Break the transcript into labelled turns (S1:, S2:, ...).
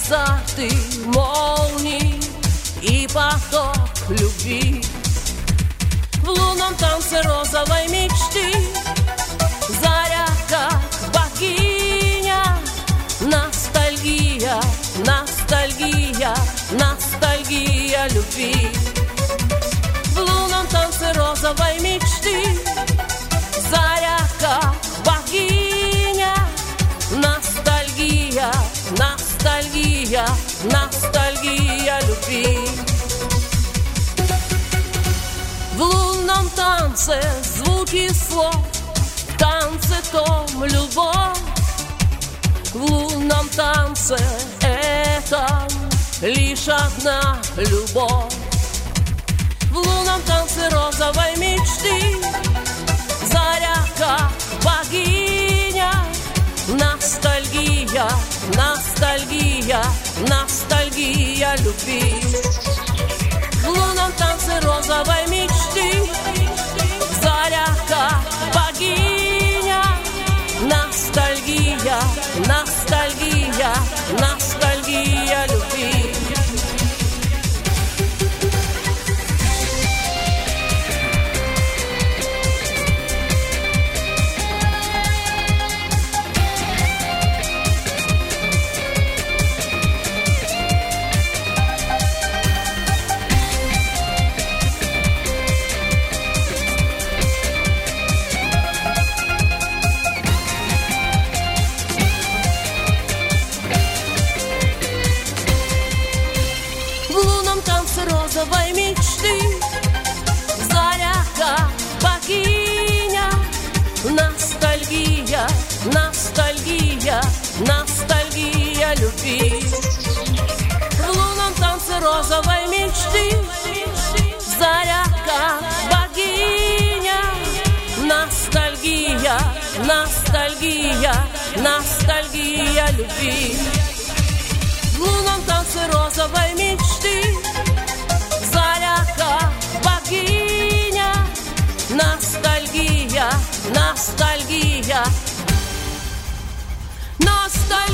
S1: раскаты молний и поток любви. В лунном танце розовой мечты заря как богиня. Ностальгия, ностальгия, ностальгия любви. В лунном танце розовой мечты заря как богиня. Ностальгия, ностальгия, ностальгия любви. В лунном танце звуки слов, в танце том любовь. В лунном танце этом лишь одна любовь. В лунном танце розовой мечты заря как богиня. Ностальгия, ностальгия, ностальгия любви. В лунном танце розовой мечты заря как богиня. Ностальгия, ностальгия, ностальгия любви. Розовой мечты заря как богиня. Ностальгия, ностальгия, ностальгия любви. В лунном танце розовой мечты заря как богиня. Ностальгия, ностальгия, ностальгия любви. В лунном танце розовой мечты заря как богиня. Ностальгия, ностальгия, ностальгия.